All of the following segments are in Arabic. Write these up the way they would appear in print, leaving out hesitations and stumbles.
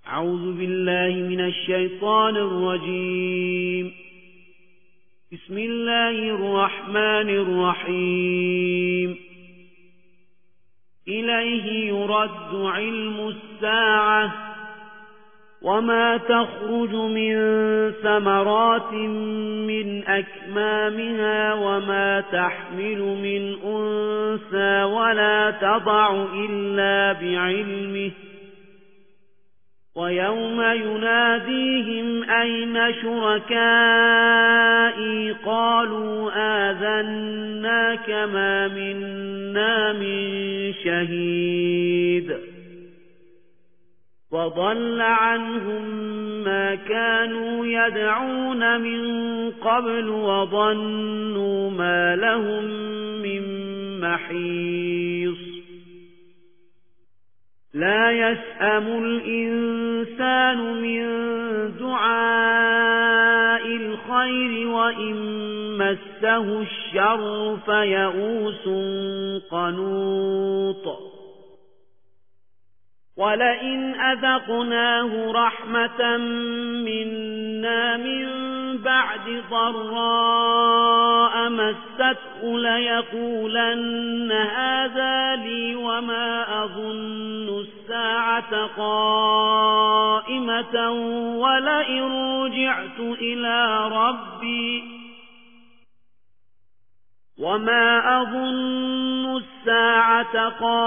أعوذ بالله من الشيطان الرجيم. بسم الله الرحمن الرحيم. إليه يرد علم الساعة وما تخرج من ثمرات من أكمامها وما تحمل من أنثى ولا تضع إلا بعلمه ويوم يناديهم أين شركائي قالوا آذناك ما منا من شهيد وضل عنهم ما كانوا يدعون من قبل وظنوا ما لهم من محيص. لا يسأم الإنسان من دعاء الخير وإن مسه الشر فيئوس قنوط. ولئن أذقناه رحمة منا من بعد ضراء مسته ليقولن هذا لي وما أظن الساعة قائمة ولئن رجعت إلى ربي وما أظن الساعة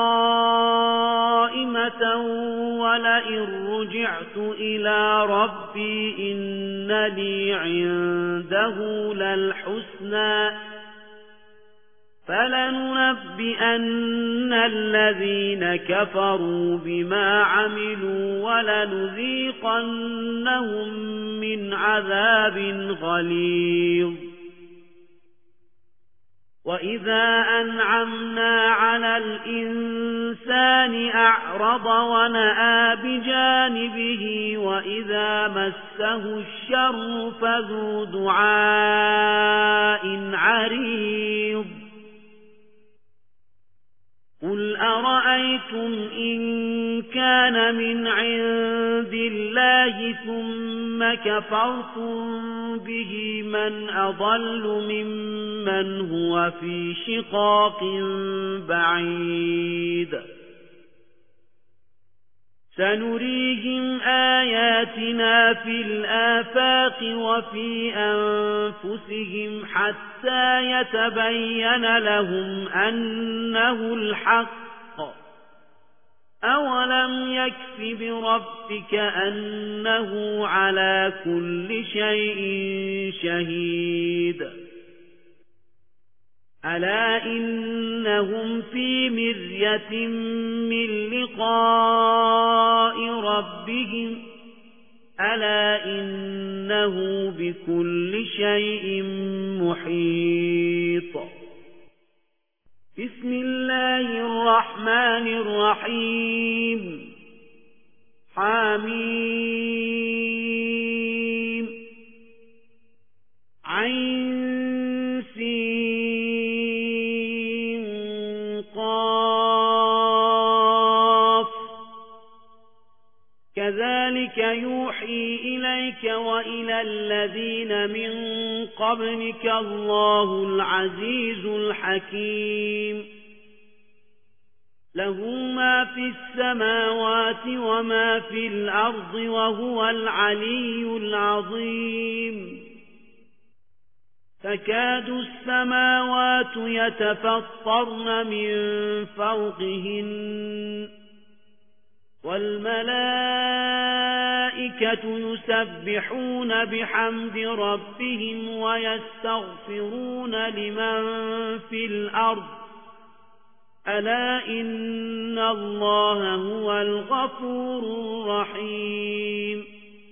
قائمة ولئن رجعت إلى ربي إن لي عنده للحسنى فلننبئن الذين كفروا بما عملوا ولنذيقنهم من عذاب غليظ. وإذا أنعمنا على الإنسان أعرض ونأى بجانبه وإذا مسه الشر فذو دعاء عريض. قل أرأيتم إن كان من عند الله ثم كفرتم به من أضل ممن هو في شقاق بعيد. سنريهم آياتنا في الآفاق وفي أنفسهم حتى يتبين لهم أنه الحق. أولم يكف بربك أنه على كل شيء شهيد. ألا إنهم في مرية من لقاء ربهم ألا إنه بكل شيء محيط. بسم الله الرحمن الرحيم. حميم عين سين قاف. كذلك يوحي إليك وإلى الذين من قبلك الله العزيز الحكيم. له ما في السماوات وما في الأرض وهو العلي العظيم. تكاد السماوات يتفطرن من فوقهن والملائكة يسبحون بحمد ربهم ويستغفرون لمن في الأرض ألا إن الله هو الغفور الرحيم.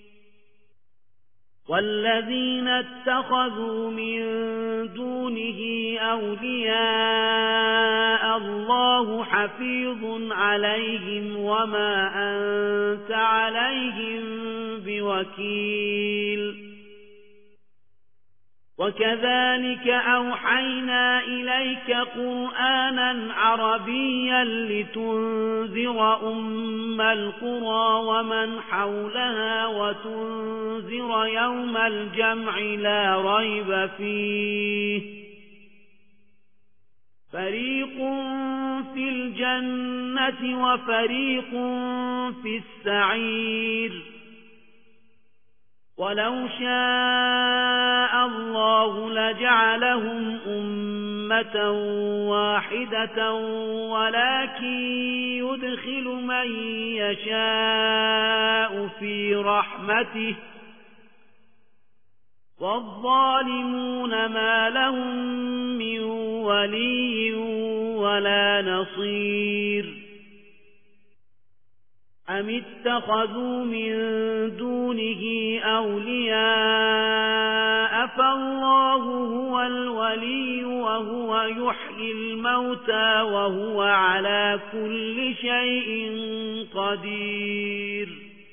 والذين اتخذوا من دونه أولياء الله حفيظ عليهم وما أنت عليهم بوكيل. وكذلك أوحينا إليك قرآنا عربيا لتنذر أم القرى ومن حولها وتنذر يوم الجمع لا ريب فيه فريق في الجنة وفريق في السعير ولو شاء الله لجعلهم أمة واحدة ولكن يدخل من يشاء في رحمته والظالمون ما لهم من ولي ولا نصير أم اتخذوا من دونه أولياء فالله هو الولي وهو يحيي الموتى وهو على كل شيء قدير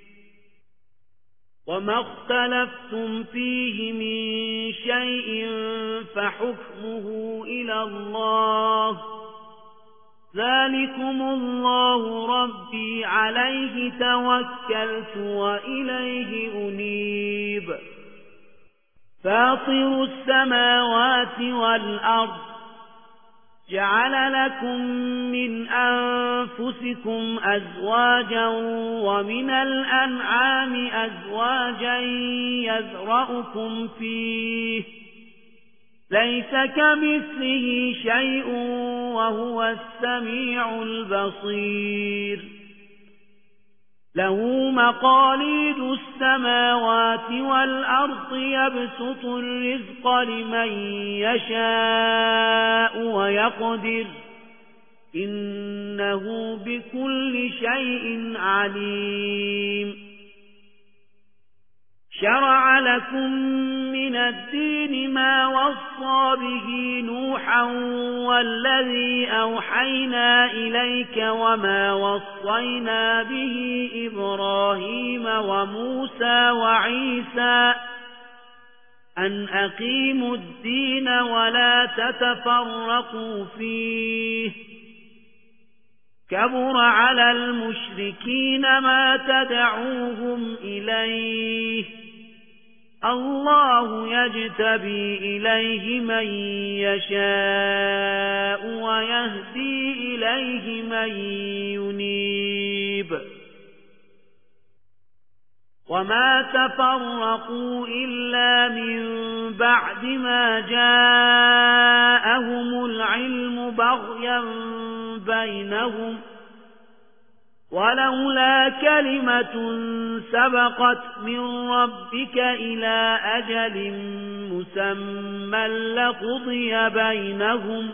وما اختلفتم فيه من شيء فحكمه إلى الله ذلكم الله ربي عليه توكلت وإليه أنيب فاطر السماوات والأرض جعل لكم من أنفسكم أزواجا ومن الأنعام أزواجا يذرأكم فيه ليس كمثله شيء وهو السميع البصير له مقاليد السماوات والأرض يبسط الرزق لمن يشاء ويقدر إنه بكل شيء عليم شرع لكم من الدين ما وصى به نوحا والذي أوحينا إليك وما وصينا به إبراهيم وموسى وعيسى أن أقيموا الدين ولا تتفرقوا فيه كبر على المشركين ما تدعوهم إليه الله يجتبي إليه من يشاء ويهدي إليه من ينيب وما تفرقوا إلا من بعد ما جاءهم العلم بغيا بينهم ولولا كلمة سبقت من ربك إلى أجل مسمى لقضي بينهم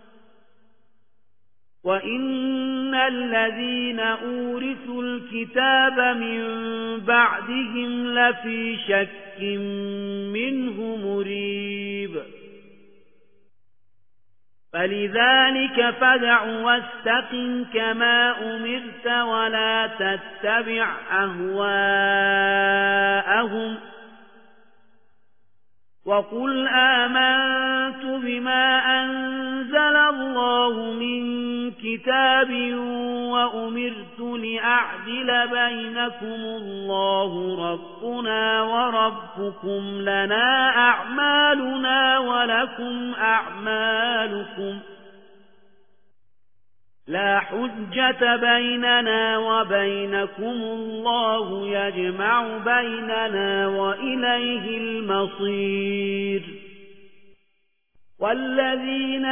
وإن الذين أورثوا الكتاب من بعدهم لفي شك منه مريب فلذلك فادع واستقم كما أمرت ولا تتبع أهواءهم وقل آمنت بما أنزل الله من كتاب وأمرت لأعدل بينكم الله ربنا وربكم لنا أعمالنا ولكم أعمالكم لا حجة بيننا وبينكم الله يجمع بيننا وإليه المصير والذين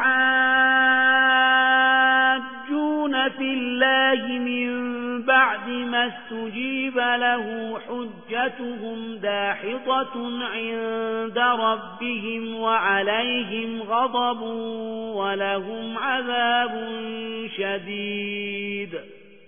يحاجون في الله من بعد ما استجيب له حجتهم داحضة عند ربهم وعليهم غضب ولهم عذاب شديد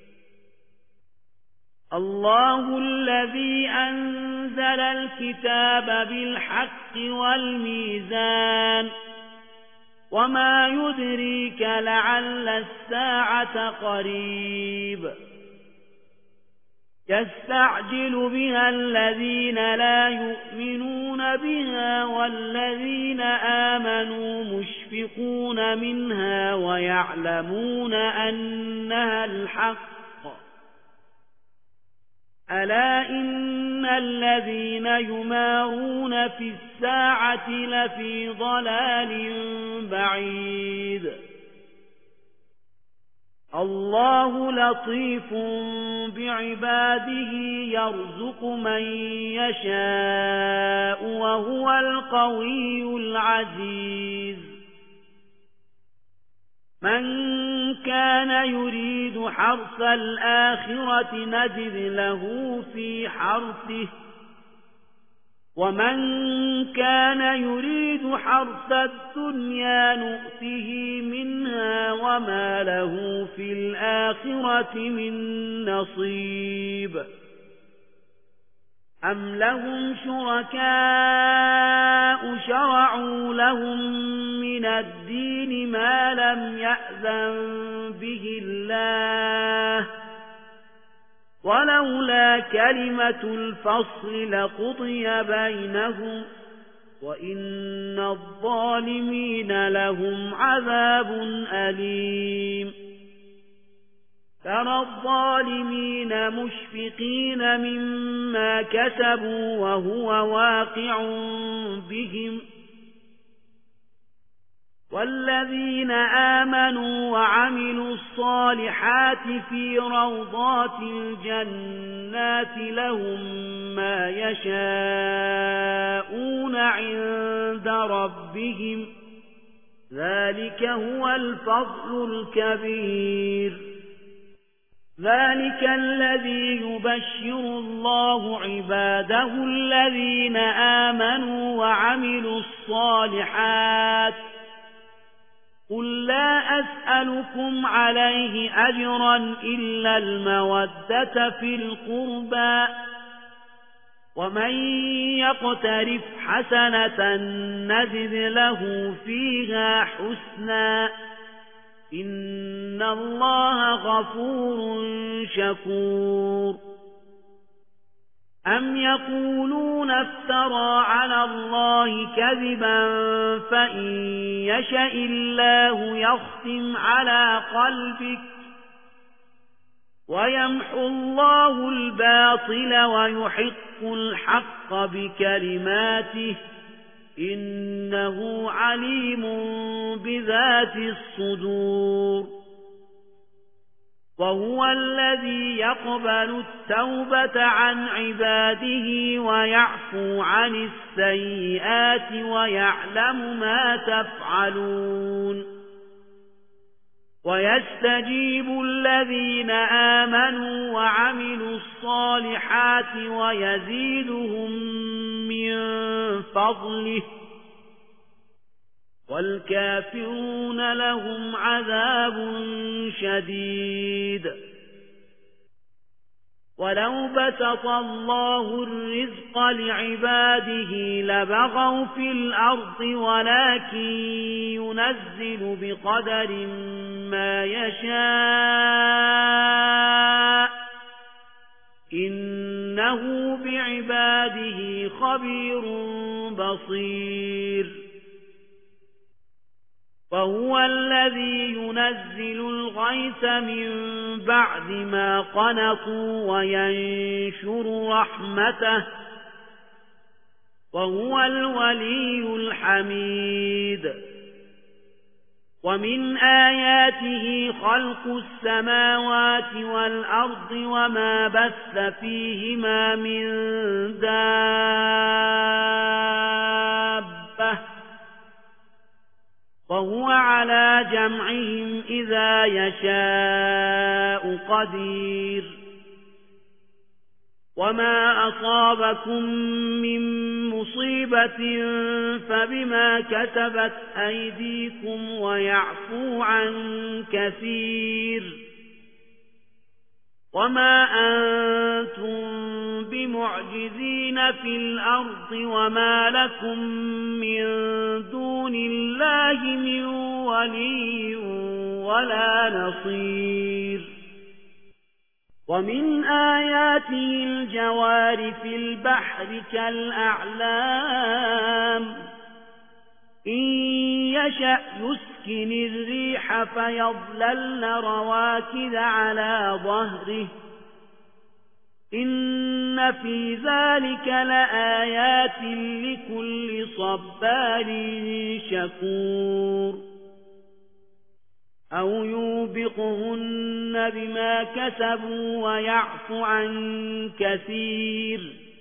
الله الذي أنزل الكتاب بالحق والميزان وما يدريك لعل الساعة قريب يستعجل بها الذين لا يؤمنون بها والذين آمنوا مشفقون منها ويعلمون أنها الحق. ألا إن الذين يمارون في الساعة لفي ضلال بعيد. الله لطيف بعباده يرزق من يشاء وهو القوي العزيز. من كان يريد حرث الآخرة نجد له في حرثه ومن كان يريد حرث الدنيا نؤته منها وما له في الآخرة من نصيب. أم لهم شركاء شرعوا لهم من الدين ما لم يأذن به الله ولولا كلمة الفصل لقضي بينهم وإن الظالمين لهم عذاب أليم. ترى الظالمين مشفقين مما كسبوا وهو واقع بهم والذين آمنوا وعملوا الصالحات في روضات الجنات لهم ما يشاءون عند ربهم ذلك هو الفضل الكبير. ذلك الذي يبشر الله عباده الذين آمنوا وعملوا الصالحات قل لا أسألكم عليه أجرا إلا المودة في القربى ومن يقترف حسنة نزد له فيها حسنا إن الله غفور شكور. أم يقولون افترى على الله كذبا فإن يشاء الله يختم على قلبك ويمحو الله الباطل ويحق الحق بكلماته إنه عليم بذات الصدور. وهو الذي يقبل التوبة عن عباده ويعفو عن السيئات ويعلم ما تفعلون. ويستجيب الذين آمنوا وعملوا الصالحات ويزيدهم من فضله والكافرون لهم عذاب شديد. ولو بسط الله الرزق لعباده لبغوا في الأرض ولكن ينزل بقدر ما يشاء إنه بعباده خبير بصير. وهو الذي ينزل الغيث من بعد ما قنطوا وينشر رحمته وهو الولي الحميد. ومن آياته خلق السماوات والأرض وما بث فيهما من دابة وهو على جمعهم إذا يشاء قدير. وما أصابكم من مصيبة فبما كسبت أيديكم ويعفو عن كثير. وما أنتم بمعجزين في الأرض وما لكم من دون الله من ولي ولا نصير. ومن آياته الجوار في البحر كالأعلام إن يشأ يسكن الريح فيظللن رواكد على ظهره إن في ذلك لآيات لكل صبار شكور أو يوبقهن بما كسبوا ويعفو عن كثير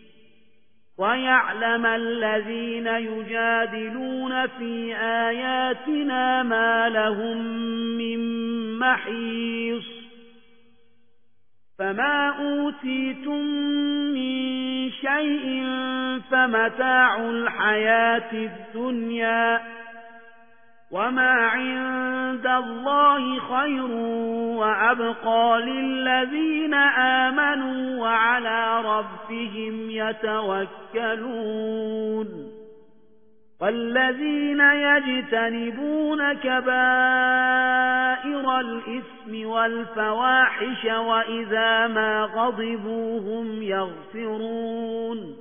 ويعلم الذين يجادلون في آياتنا ما لهم من محيص فما أوتيتم من شيء فمتاع الحياة الدنيا وما عند الله خير وأبقى للذين آمنوا وعلى ربهم يتوكلون والذين يجتنبون كبائر الإثم والفواحش وإذا ما غضبوا هم يغفرون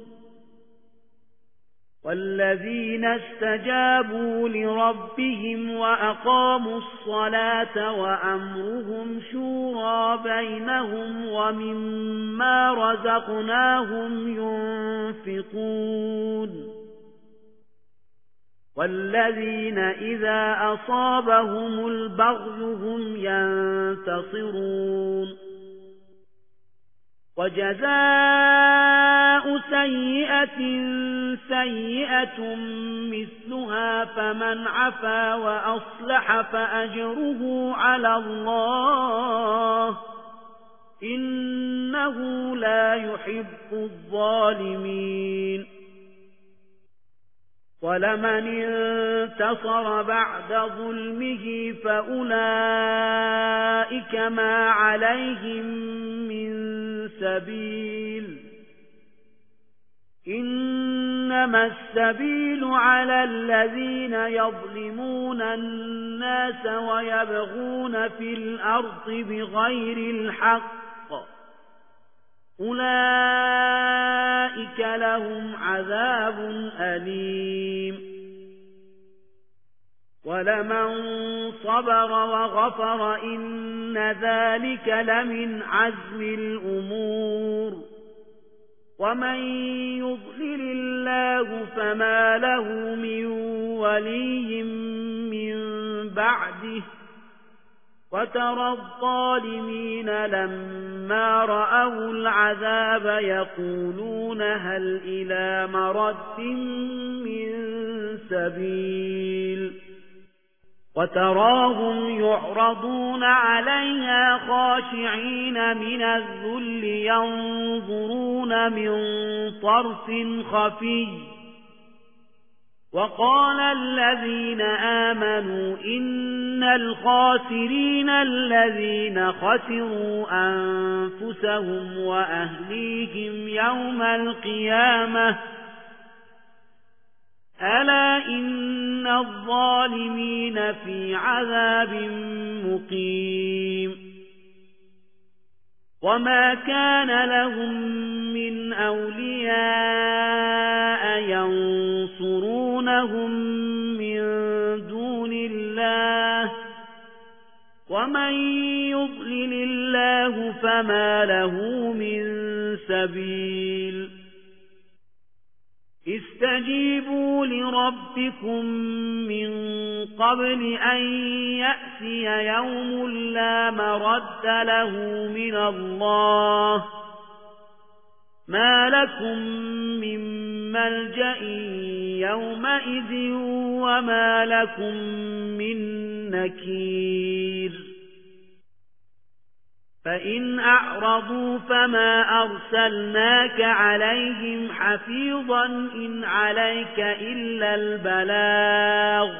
والذين استجابوا لربهم وأقاموا الصلاة وأمرهم شورى بينهم ومما رزقناهم ينفقون والذين إذا أصابهم البغي هم ينتصرون وجزاء سيئة سيئة مثلها فمن عفا وأصلح فأجره على الله إنه لا يحب الظالمين ولمن انتصر بعد ظلمه فأولئك ما عليهم من سبيل إنما السبيل على الذين يظلمون الناس ويبغون في الأرض بغير الحق أولئك لهم عذاب أليم ولمن صبر وغفر إن ذلك لمن عزم الأمور ومن يضلل الله فما له من ولي من بعده وترى الظالمين لما رأوا العذاب يقولون هل إلى مرد من سبيل وتراهم يعرضون عليها خاشعين من الذل ينظرون من طرف خفي وقال الذين آمنوا إن الخاسرين الذين خسروا أنفسهم وأهليهم يوم القيامة ألا إن الظالمين في عذاب مقيم وما كان لهم من أولياء ينصرونهم من دون الله ومن يضلل الله فما له من سبيل استجيبوا لربكم من قبل أن يأتي يوم لا مرد له من الله ما لكم من ملجأ يومئذ وما لكم من نكير فإن أعرضوا فما أرسلناك عليهم حفيظا إن عليك إلا البلاغ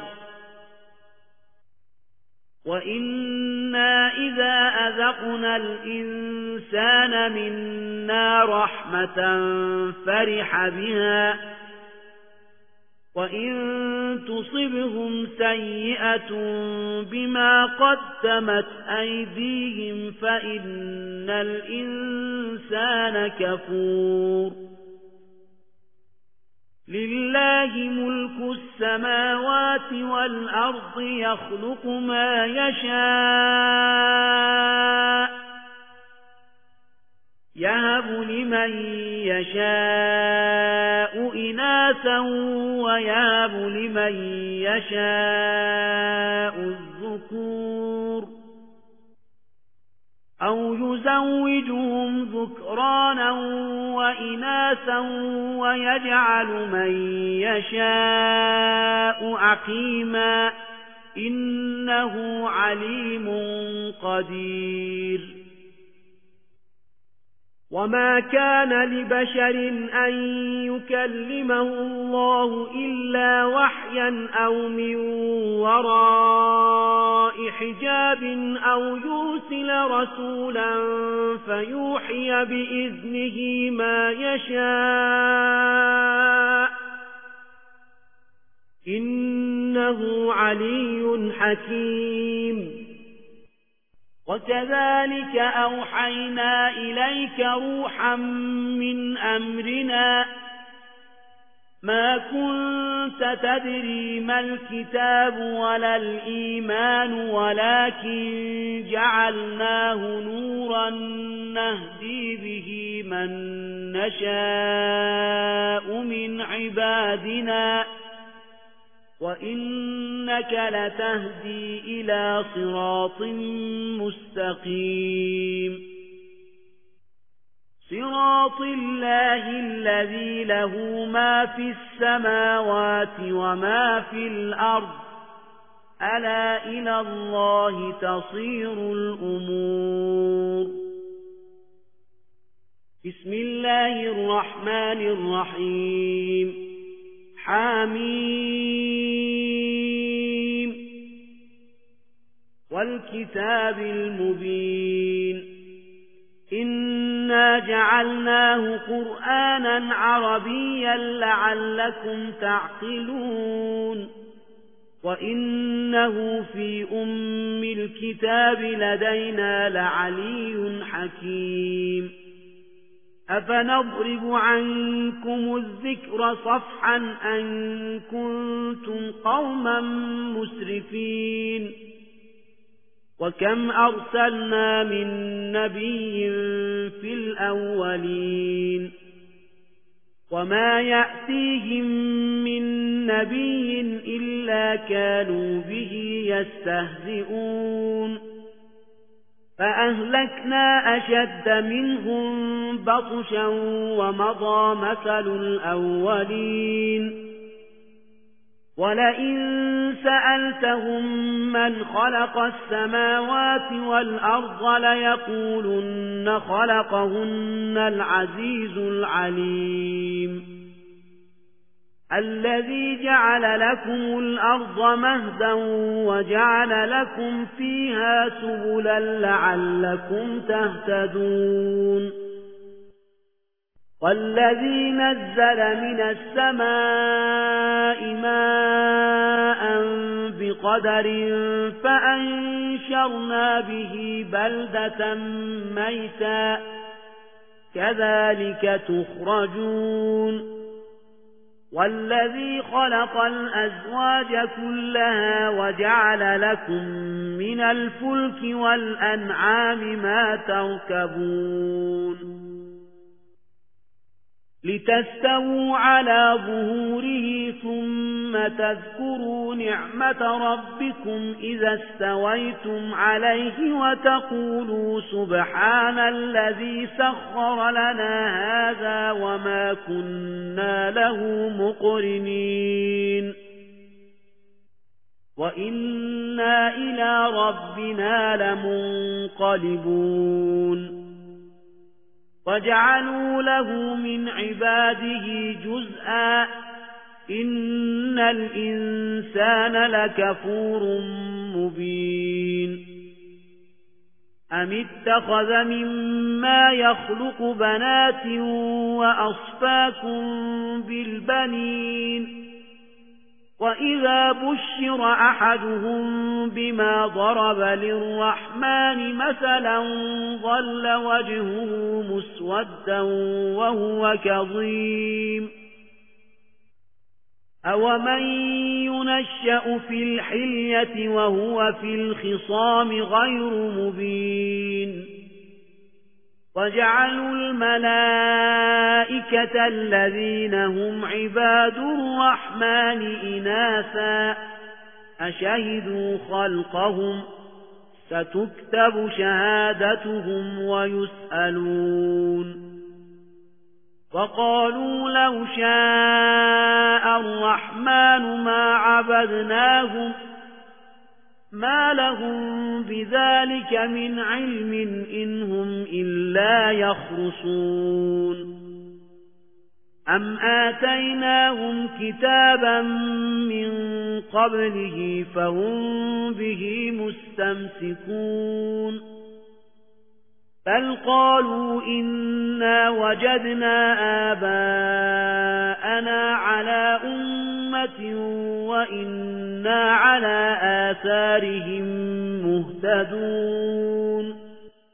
وإنا إذا أذقنا الإنسان منا رحمة فرح بها وإن تصبهم سيئة بما قدمت أيديهم فإن الإنسان كفور لله ملك السماوات والأرض يخلق ما يشاء يهب لمن يشاء إناثا ويهب لمن يشاء الذكور أو يزوجهم ذكرانا وإناثا ويجعل من يشاء عقيما إنه عليم قدير وما كان لبشر أن يكلمه الله إلا وحيا أو من وراء حجاب أو يرسل رسولا فيوحي بإذنه ما يشاء إنه علي حكيم وكذلك أوحينا إليك روحا من أمرنا ما كنت تدري ما الكتاب ولا الإيمان ولكن جعلناه نورا نهدي به من نشاء من عبادنا وإنك لتهدي إلى صراط مستقيم صراط الله الذي له ما في السماوات وما في الأرض ألا إلى الله تصير الأمور بسم الله الرحمن الرحيم حميم والكتاب المبين إنا جعلناه قرآنا عربيا لعلكم تعقلون وإنه في أم الكتاب لدينا لعلي حكيم أفنضرب عنكم الذكر صفحا أن كنتم قوما مسرفين وكم أرسلنا من نبي في الأولين وما يأتيهم من نبي إلا كانوا به يستهزئون فأهلكنا أشد منهم بطشا ومضى مثل الأولين ولئن سألتهم من خلق السماوات والأرض ليقولن خلقهن العزيز العليم الذي جعل لكم الأرض مهدا وجعل لكم فيها سبلا لعلكم تهتدون والذي نزل من السماء ماء بقدر فأنشرنا به بلدة ميتا كذلك تخرجون والذي خلق الأزواج كلها وجعل لكم من الفلك والأنعام ما تركبون لتستووا على ظهوره ثم تذكروا نعمة ربكم إذا استويتم عليه وتقولوا سبحان الذي سخر لنا هذا وما كنا له مقرنين وإنا إلى ربنا لمنقلبون وجعلوا له من عباده جزءا إن الإنسان لكفور مبين أم اتخذ مما يخلق بنات وأصفاكم بالبنين وإذا بشر أحدهم بما ضرب للرحمن مثلا ظل وجهه مسودا وهو كظيم أومن ينشأ في الحلية وهو في الخصام غير مبين وجعلوا الملائكة الذين هم عباد الرحمن إناثا أشهدوا خلقهم ستكتب شهادتهم ويسألون وقالوا لو شاء الرحمن ما عبدناهم ما لهم بذلك من علم إنهم إلا يخرصون أم آتيناهم كتابا من قبله فهم به مستمسكون بل قالوا إنا وجدنا آباءنا على أمة وإنا على آثارهم مهتدون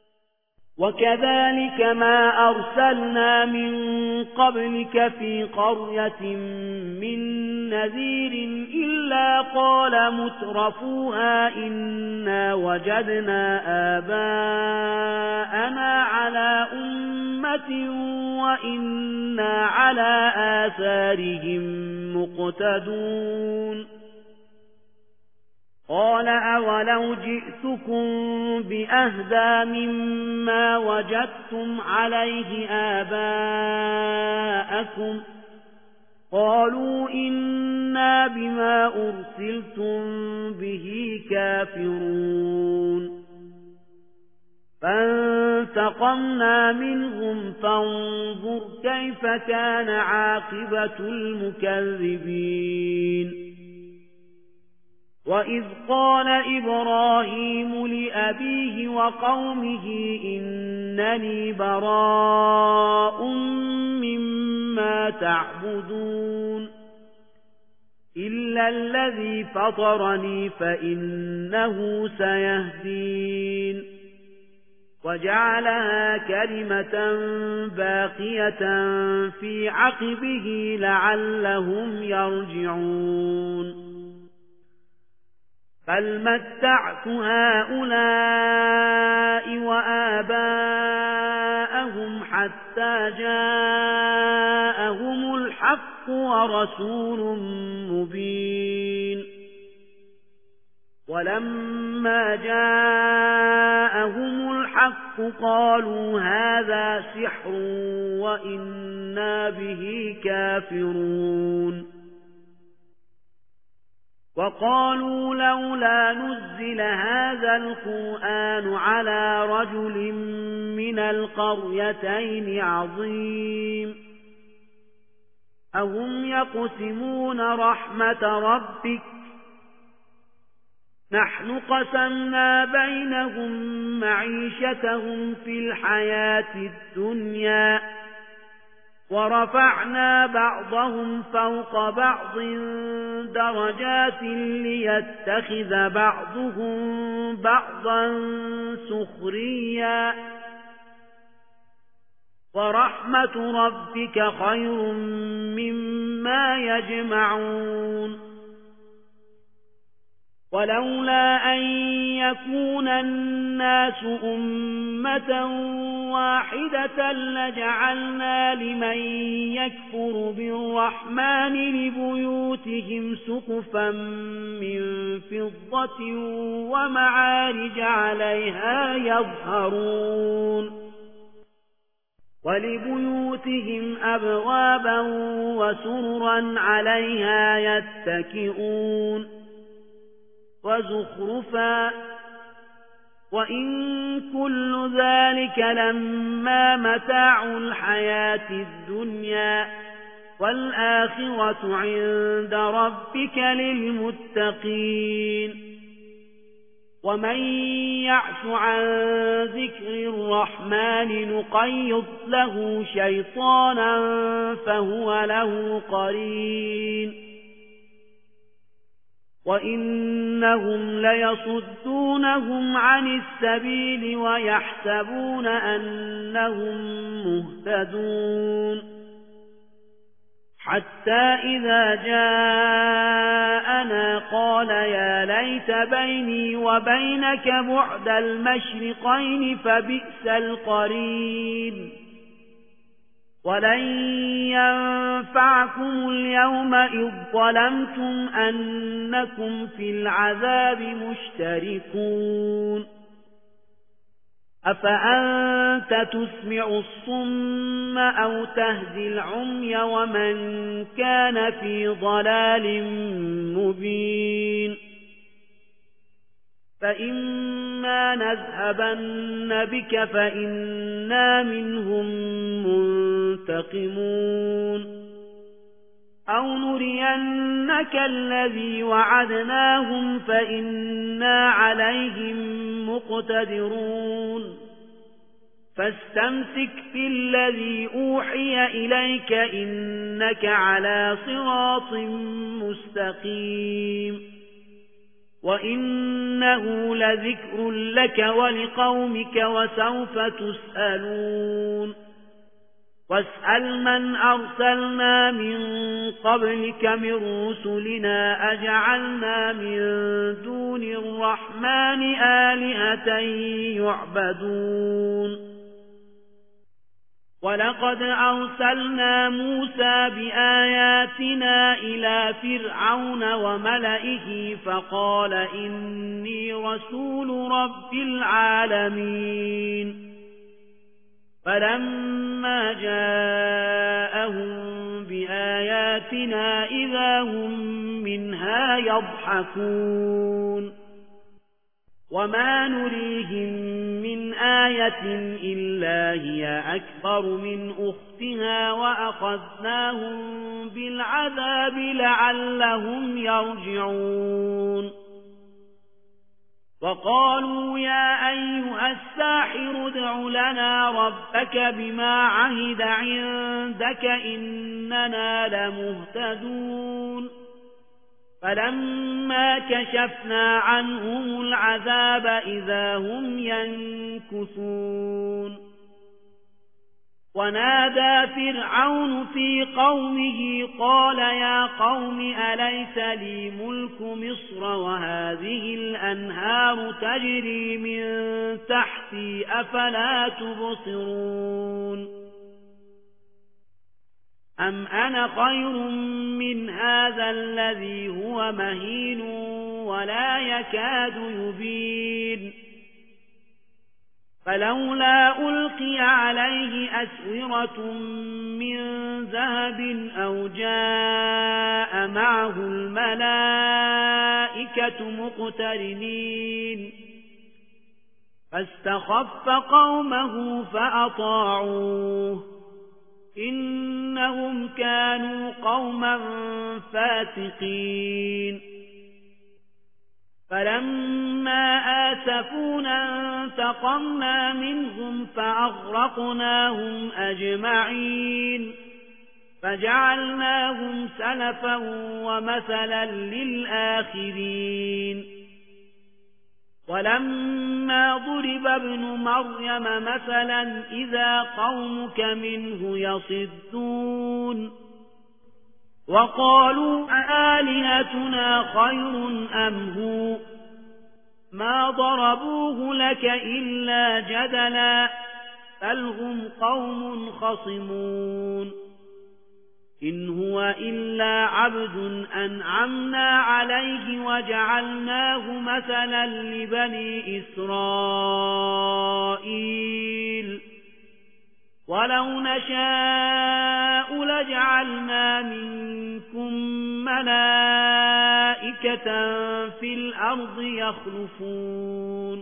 وكذلك ما أرسلنا من قبلك في قرية من نذير إلا قال مترفوها إنا وجدنا آباءنا على أمة وإنا على آثارهم مقتدون قال أولو جئتكم بأهدى مما وجدتم عليه آباءكم قالوا إنا بما أرسلتم به كافرون فانتقمنا منهم فانظر كيف كان عاقبة المكذبين وإذ قال إبراهيم لأبيه وقومه إنني براء مما تعبدون إلا الذي فطرني فإنه سيهدين وجعلها كلمة باقية في عقبه لعلهم يرجعون بل متعت هؤلاء وآباءهم حتى جاءهم الحق ورسول مبين ولما جاءهم الحق قالوا هذا سحر وإنا به كافرون وقالوا لولا نزل هذا القرآن على رجل من القريتين عظيم أهم يقسمون رحمة ربك نحن قسمنا بينهم معيشتهم في الحياة الدنيا ورفعنا بعضهم فوق بعض درجات ليتخذ بعضهم بعضا سخريا ورحمة ربك خير مما يجمعون ولولا أن يكون الناس أمة واحدة لجعلنا لمن يكفر بالرحمن لبيوتهم سقفا من فضة ومعارج عليها يظهرون ولبيوتهم أبوابا وسررا عليها يتكئون وزخرفا وإن كل ذلك لما متاع الحياة الدنيا والآخرة عند ربك للمتقين ومن يعش عن ذكر الرحمن نقيض له شيطانا فهو له قرين وإنهم ليصدونهم عن السبيل ويحسبون أنهم مهتدون حتى إذا جاءنا قال يا ليت بيني وبينك بعد المشرقين فبئس القرين ولن ينفعكم اليوم إذ ظلمتم أنكم في العذاب مشتركون أفأنت تسمع الصم أو تهدي العمي ومن كان في ضلال مبين فإما نذهبن بك فإنا منهم منتقمون أو نرينك الذي وعدناهم فإنا عليهم مقتدرون فاستمسك بالذي أوحي إليك إنك على صراط مستقيم وإنه لذكر لك ولقومك وسوف تسألون واسأل من أرسلنا من قبلك من رسلنا أجعلنا من دون الرحمن آلهة يعبدون ولقد أرسلنا موسى بآياتنا إلى فرعون وملئه فقال إني رسول رب العالمين فلما جاءهم بآياتنا إذا هم منها يضحكون وما نريهم من آية إلا هي أكبر من أختها وأخذناهم بالعذاب لعلهم يرجعون وقالوا يا أيها الساحر ادع لنا ربك بما عهد عندك إننا لمهتدون فلما كشفنا عنهم العذاب إذا هم ينكثون ونادى فرعون في قومه قال يا قوم أليس لي ملك مصر وهذه الأنهار تجري من تحتي أفلا تبصرون أم أنا خير من هذا الذي هو مهين ولا يكاد يبين فلولا ألقي عليه أسورة من ذهب أو جاء معه الملائكة مقترنين فاستخف قومه فأطاعوه إنهم كانوا قوما فاسقين فلما آسفونا انتقمنا منهم فأغرقناهم أجمعين فجعلناهم سلفا ومثلا للآخرين ولما ضرب ابن مريم مثلا إذا قومك منه يصدون وقالوا أآلهتنا خير أم هو ما ضربوه لك إلا جدلا بل هم قوم خصمون إن هو إلا عبد أنعمنا عليه وجعلناه مثلا لبني إسرائيل ولو نشاء لجعلنا منكم ملائكة في الأرض يخلفون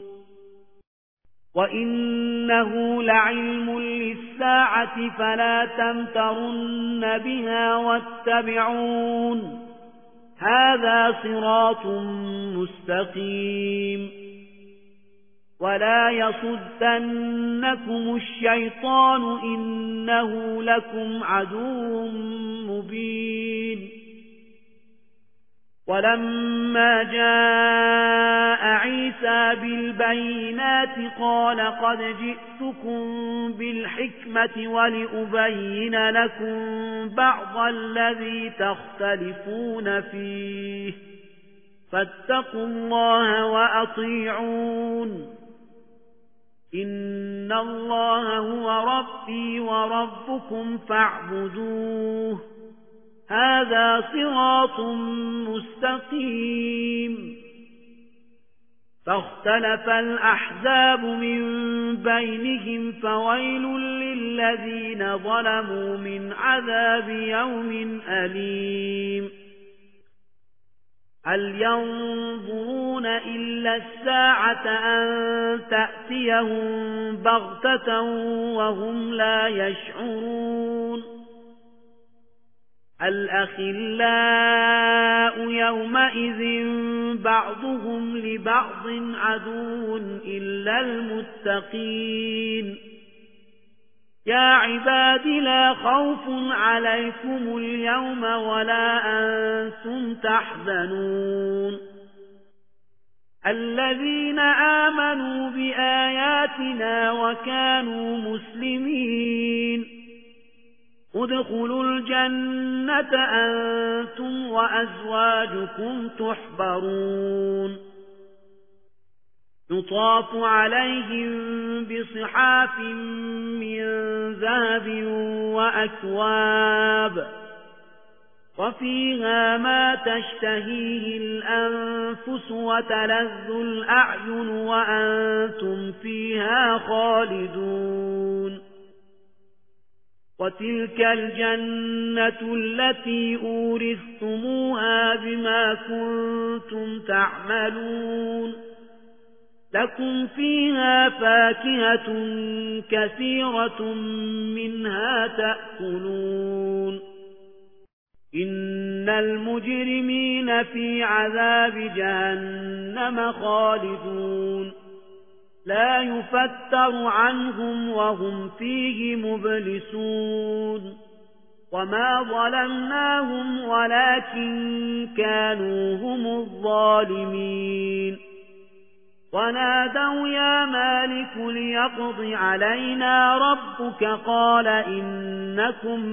وإنه لعلم للساعة فلا تمترن بها واتبعون هذا صراط مستقيم ولا يصدنكم الشيطان إنه لكم عدو مبين ولما جاء عيسى بالبينات قال قد جئتكم بالحكمة ولأبين لكم بعض الذي تختلفون فيه فاتقوا الله وأطيعون إن الله هو ربي وربكم فاعبدوه هذا صراط مستقيم فاختلف الأحزاب من بينهم فويل للذين ظلموا من عذاب يوم أليم هل ينظرون إلا الساعة أن تأتيهم بغتة وهم لا يشعرون الأخلاء يومئذ بعضهم لبعض عدو إلا المتقين يا عباد لا خوف عليكم اليوم ولا أنتم تحزنون الذين آمنوا بآياتنا وكانوا مسلمين ادخلوا الجنة أنتم وأزواجكم تحبرون يطاف عليهم بصحاف من ذهب وأكواب وفيها ما تشتهيه الأنفس وتلذ الأعين وأنتم فيها خالدون وتلك الجنة التي أورثتموها بما كنتم تعملون لكم فيها فاكهة كثيرة منها تأكلون إن المجرمين في عذاب جهنم خالدون لا يفتر عنهم وهم فيه مبلسون وما ظلمناهم ولكن كانوا هم الظالمين ونادوا يا مالك ليقض علينا ربك قال إنكم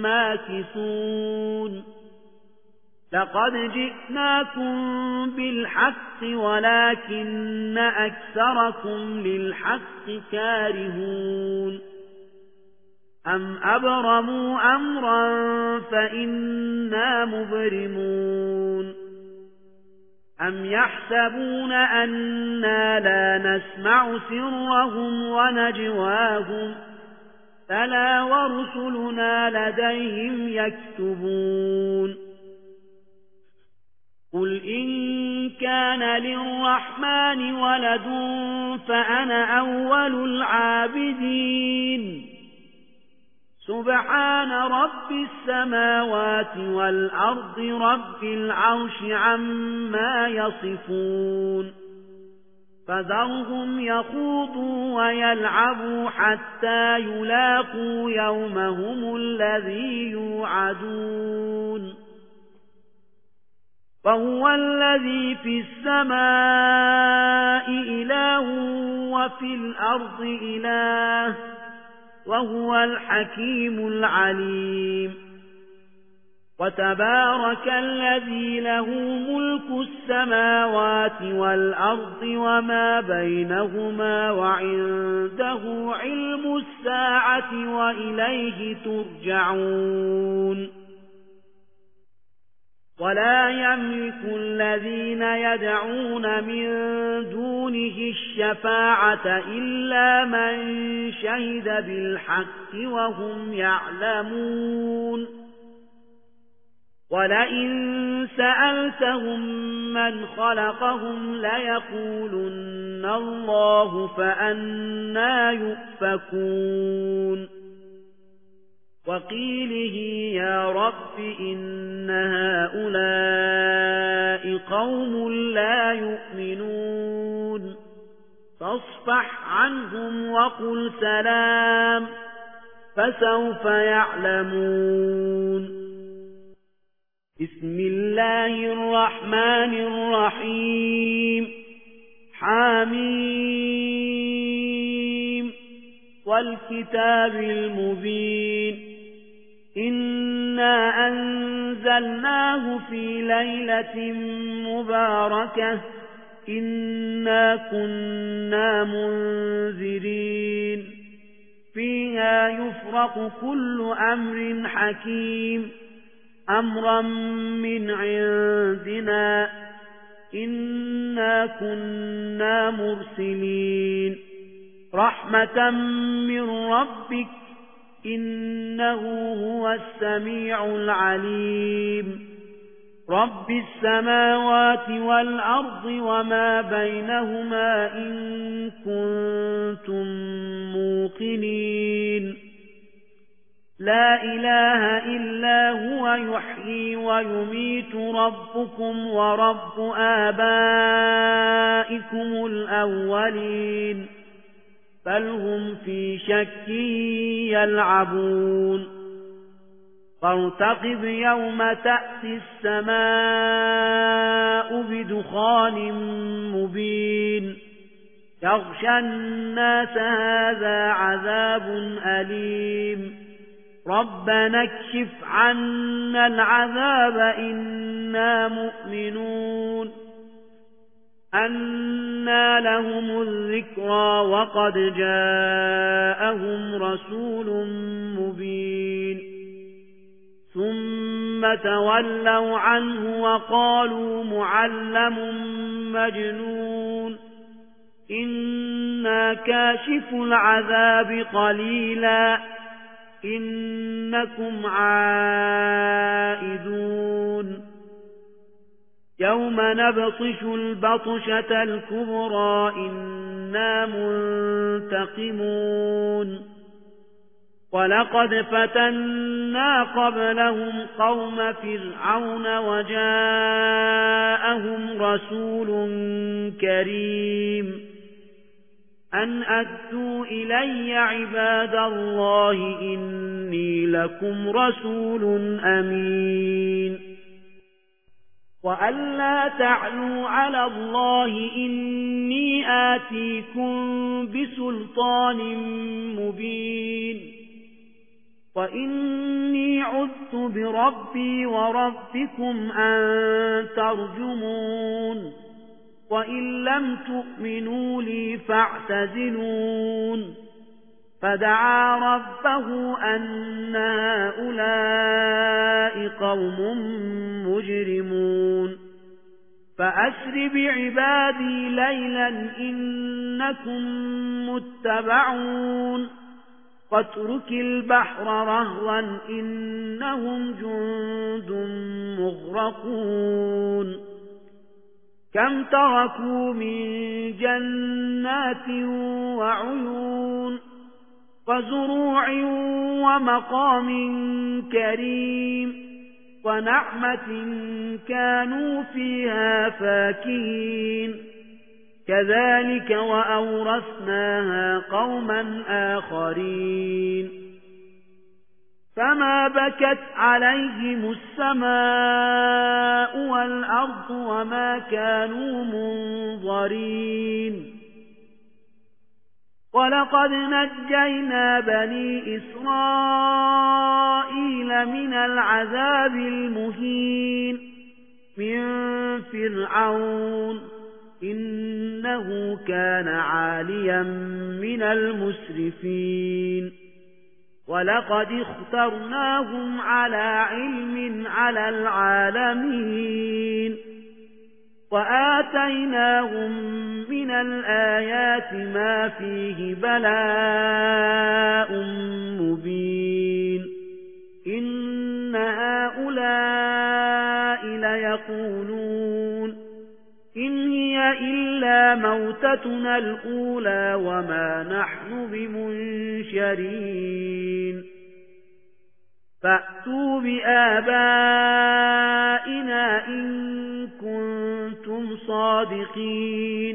ماكثون لقد جئناكم بالحق ولكن أكثركم للحق كارهون أم أبرموا أمرا فإنا مبرمون أم يحسبون أنا لا نسمع سرهم ونجواهم فلا ورسلنا لديهم يكتبون قل إن كان للرحمن ولد فأنا أول العابدين سبحان رب السماوات والأرض رب العرش عما يصفون فذرهم يخوضوا ويلعبوا حتى يلاقوا يومهم الذي يوعدون وهو الذي في السماء إله وفي الأرض إله وهو الحكيم العليم وتبارك الذي له ملك السماوات والأرض وما بينهما وعنده علم الساعة وإليه ترجعون ولا يملك الذين يدعون من دونه الشفاعة إلا من شهد بالحق وهم يعلمون ولئن سألتهم من خلقهم ليقولن الله فأنى يؤفكون وقيله يا رب إن هؤلاء قوم لا يؤمنون فاصفح عنهم وقل سلام فسوف يعلمون بسم الله الرحمن الرحيم حميم والكتاب المبين إنا أنزلناه في ليلة مباركة إنا كنا منذرين فيها يفرق كل أمر حكيم أمرا من عندنا إنا كنا مرسلين رحمة من ربك إنه هو السميع العليم رب السماوات والأرض وما بينهما إن كنتم موقنين لا إله إلا هو يحيي ويميت ربكم ورب آبائكم الأولين بل هم في شك يلعبون فارتقب يوم تأتي السماء بدخان مبين يغشى الناس هذا عذاب أليم ربنا اكشف عنا العذاب إنا مؤمنون أنى لهم الذكرى وقد جاءهم رسول مبين ثم تولوا عنه وقالوا معلم مجنون إنا كاشف العذاب قليلا إنكم عائدون يوم نبطش البطشة الكبرى إنا منتقمون ولقد فتنا قبلهم قوم فرعون وجاءهم رسول كريم أن أدوا إلي عباد الله إني لكم رسول أمين وأن لا تعلوا على الله إني آتيكم بسلطان مبين وإني عذت بربي وربكم أن ترجمون وإن لم تؤمنوا لي فاعتزلون فدعا ربه أن هؤلاء قوم مجرمون فأسر بعبادي ليلا إنكم متبعون واترك البحر رهوا إنهم جند مغرقون كم تركوا من جنات وعيون وزروع ومقام كريم ونعمة كانوا فيها فاكهين كذلك وأورثناها قوما آخرين فما بكت عليهم السماء والأرض وما كانوا منظرين ولقد نجينا بني إسرائيل من العذاب المهين من فرعون إنه كان عاليا من المسرفين ولقد اخترناهم على علم على العالمين وآتيناهم من الآيات ما فيه بلاء مبين إن هؤلاء ليقولون إن هي إلا موتتنا الأولى وما نحن بمنشرين فأتوا بآبائنا إن كنتم صادقين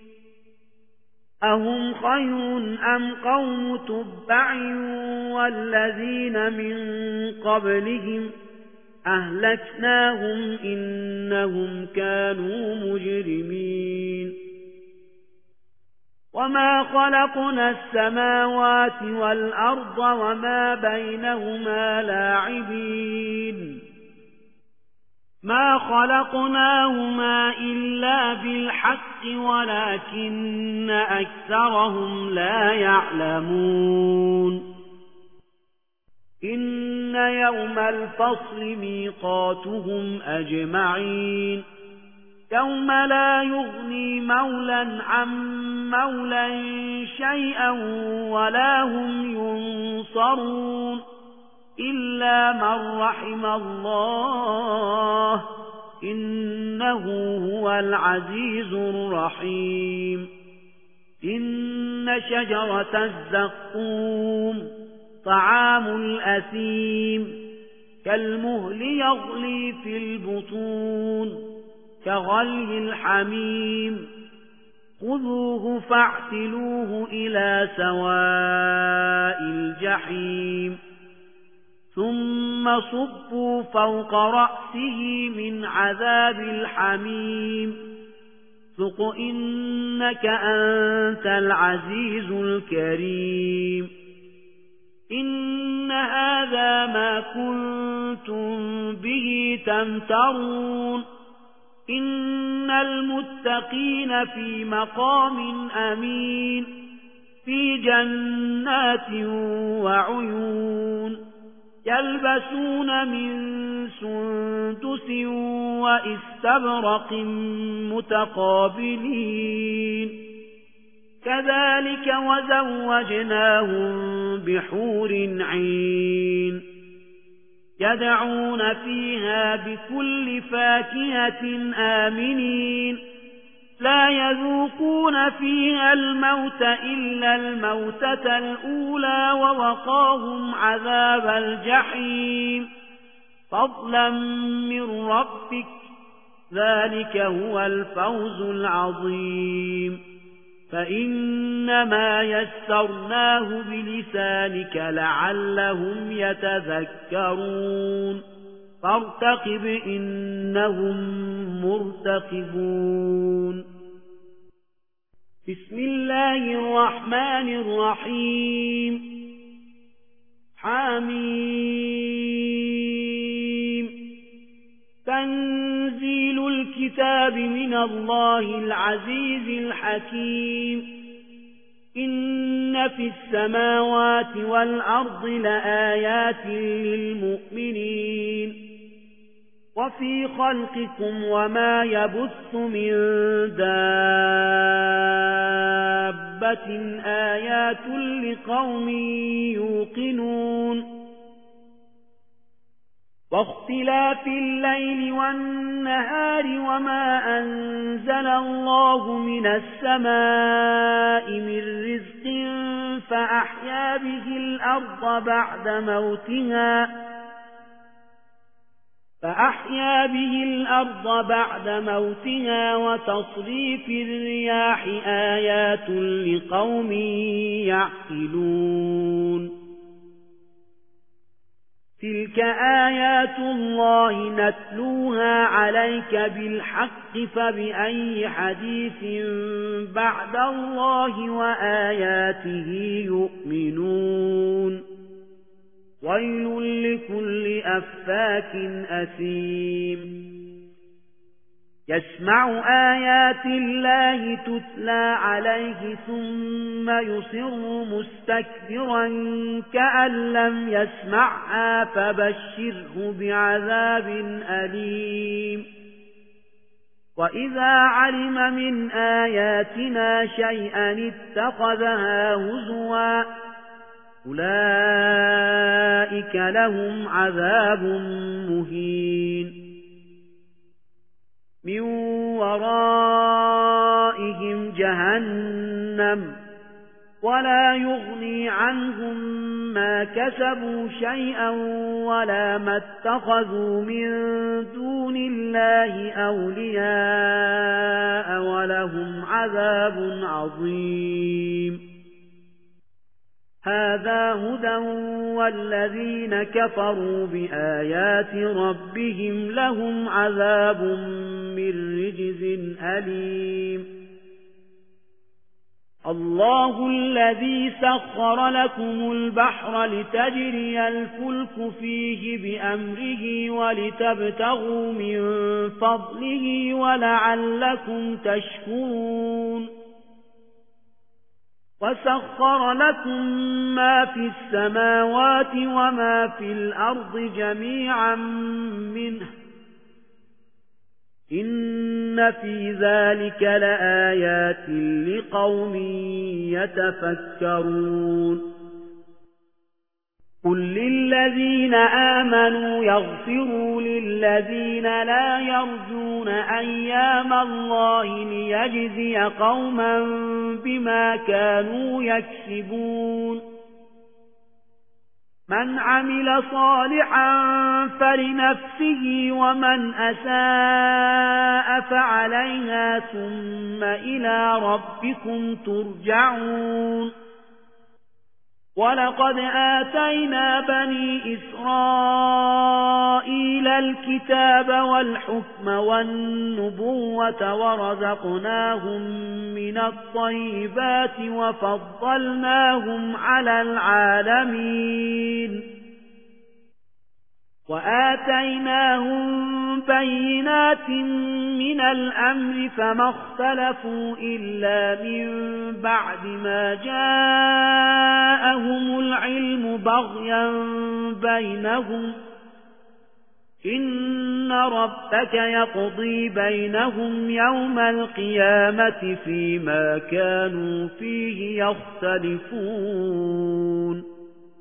أهم خير أم قوم تبع والذين من قبلهم أهلكناهم إنهم كانوا مجرمين وما خلقنا السماوات والأرض وما بينهما لاعبين ما خلقناهما إلا بالحق ولكن أكثرهم لا يعلمون إن يوم الفصل ميقاتهم أجمعين يوم لا يغني مولا عن مولا شيئا ولا هم ينصرون إلا من رحم الله إنه هو العزيز الرحيم إن شجرة الزقوم طعام الأثيم كالمهل يغلي في البطون كغلي الحميم خذوه فاعتلوه إلى سواء الجحيم ثم صبوا فوق رأسه من عذاب الحميم ذق إنك أنت العزيز الكريم إن هذا ما كنتم به تمترون إن المتقين في مقام أمين في جنات وعيون يلبسون من سندس وإستبرق متقابلين كذلك وزوجناهم بحور عين يدعون فيها بكل فاكهة آمنين لا يذوقون فيها الموت إلا الموتة الأولى ووقاهم عذاب الجحيم فضلا من ربك ذلك هو الفوز العظيم فإنما يسرناه بلسانك لعلهم يتذكرون فارتقب إنهم مرتقبون بسم الله الرحمن الرحيم حميم تنزيل الكتاب من الله العزيز الحكيم إن في السماوات والأرض لآيات للمؤمنين وفي خلقكم وما يبث من دابة آيات لقوم يوقنون واختلاف الليل والنهار وما أنزل الله من السماء من رزق فأحيا به الأرض بعد موتها وتصريف الرياح آيات لقوم يعقلون تلك آيات الله نتلوها عليك بالحق فبأي حديث بعد الله وآياته يؤمنون ويل لكل أفاك أثيم يسمع آيات الله تتلى عليه ثم يصر مستكبرا كأن لم يسمعها فبشره بعذاب أليم وإذا علم من آياتنا شيئا اتخذها هزوا أولئك لهم عذاب مهين من ورائهم جهنم ولا يغني عنهم ما كسبوا شيئا ولا ما اتخذوا من دون الله أولياء ولهم عذاب عظيم هذا هدى والذين كفروا بآيات ربهم لهم عذاب من رجز أليم الله الذي سخر لكم البحر لتجري الفلك فيه بأمره ولتبتغوا من فضله ولعلكم تشكرون وسخر لكم ما في السماوات وما في الأرض جميعا منه إن في ذلك لآيات لقوم يتفكرون قل للذين آمنوا يغفروا للذين لا يرجون أيام الله ليجزي قوما بما كانوا يكسبون من عمل صالحا فلنفسه ومن أساء فعليها ثم إلى ربكم ترجعون ولقد آتينا بني إسرائيل الكتاب والحكم والنبوة ورزقناهم من الطيبات وفضلناهم على العالمين وآتيناهم بينات من الأمر فما اختلفوا إلا من بعد ما جاءهم العلم بغيا بينهم إن ربك يقضي بينهم يوم القيامة فيما كانوا فيه يختلفون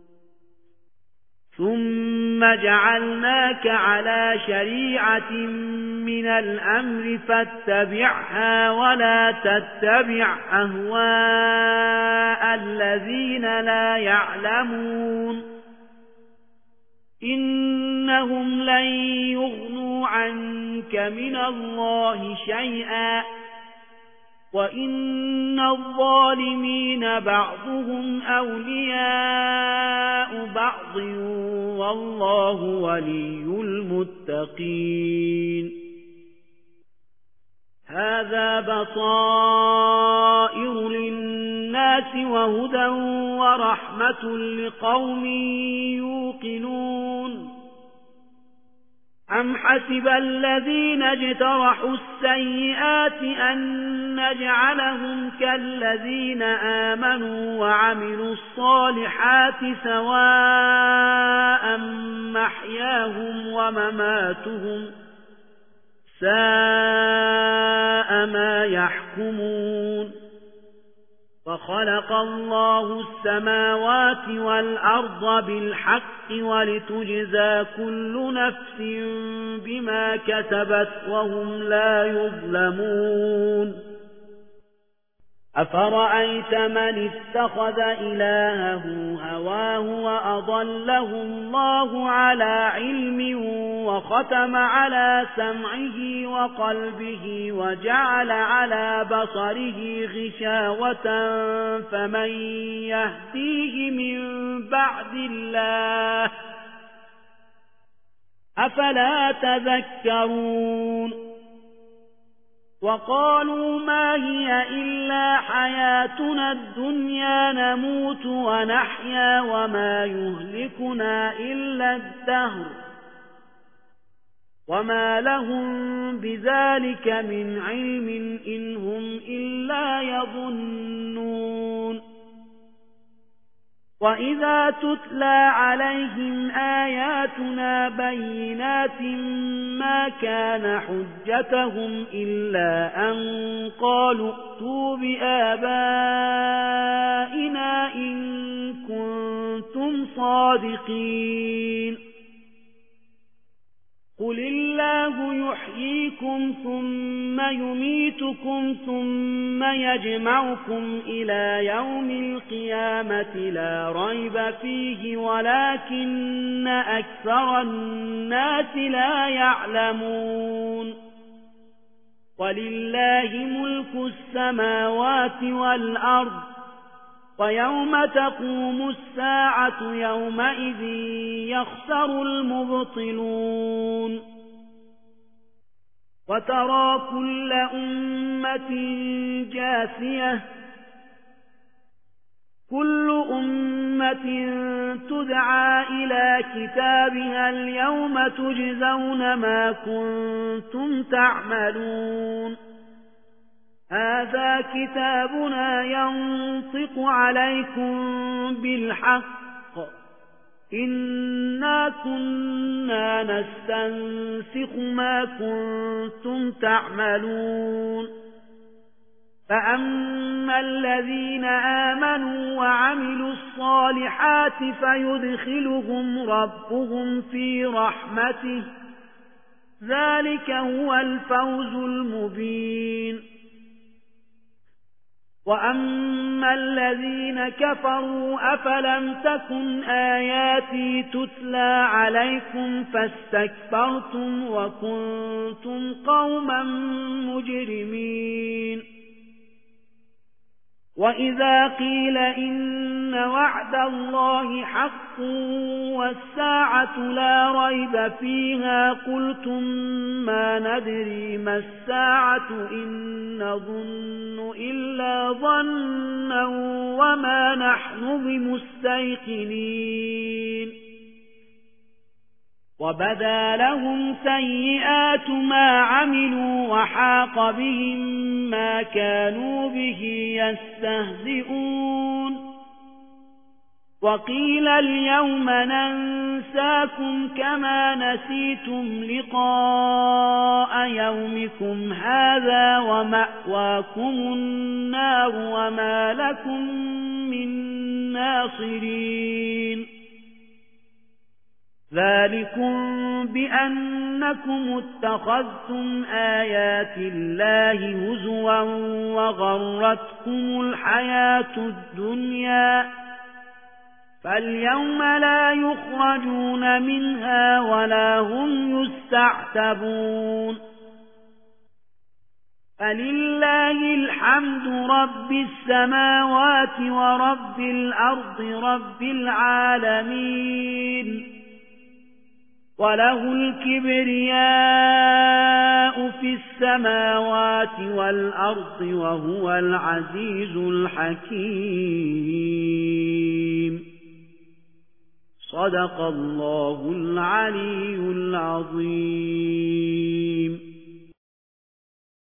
ثم جعلناك على شريعة من الأمر فاتبعها ولا تتبع أهواء الذين لا يعلمون إنهم لن يغنوا عنك من الله شيئا وإن الظالمين بعضهم أولياء بعض والله ولي المتقين هذا بصائر للناس وهدى ورحمة لقوم يوقنون أم حسب الذين اجترحوا السيئات أن نجعلهم كالذين آمنوا وعملوا الصالحات سواء محياهم ومماتهم ساء ما يحكمون وخلق الله السماوات والأرض بالحق ولتجزى كل نفس بما كسبت وهم لا يظلمون أفرأيت من اتخذ إلهه هواه وأضله الله على علم وختم على سمعه وقلبه وجعل على بصره غشاوة فمن يهديه من بعد الله أفلا تذكرون وقالوا ما هي إلا حياتنا الدنيا نموت ونحيا وما يهلكنا إلا الدهر وما لهم بذلك من علم إن هم إلا يظنون وإذا تتلى عليهم آياتنا بينات ما كان حجتهم إلا أن قالوا ائتوا بآبائنا إن كنتم صادقين قل الله يحييكم ثم يميتكم ثم يجمعكم إلى يوم القيامة لا ريب فيه ولكن أكثر الناس لا يعلمون ولله ملك السماوات والأرض ويوم تقوم الساعة يومئذ يخسر المبطلون وترى كل أمة جاثية كل أمة تدعى إلى كتابها اليوم تجزون ما كنتم تعملون هذا كتابنا ينطق عليكم بالحق إنا كنا نستنسخ ما كنتم تعملون فأما الذين آمنوا وعملوا الصالحات فيدخلهم ربهم في رحمته ذلك هو الفوز المبين وأما الذين كفروا أفلم تكن آياتي تتلى عليكم فاستكبرتم وكنتم قوما مجرمين وإذا قيل إن وعد الله حق والساعة لا ريب فيها قلتم ما ندري ما الساعة إن نظن إلا ظنا وما نحن بمستيقنين وبدا لهم سيئات ما عملوا وحاق بهم ما كانوا به يستهزئون وقيل اليوم ننساكم كما نسيتم لقاء يومكم هذا ومأواكم النار وما لكم من ناصرين ذلكم بأنكم اتخذتم آيات الله هزوا وغرتكم الحياة الدنيا فاليوم لا يخرجون منها ولا هم يستعتبون فلله الحمد رب السماوات ورب الأرض رب العالمين وله الكبرياء في السماوات والأرض وهو العزيز الحكيم صدق الله العلي العظيم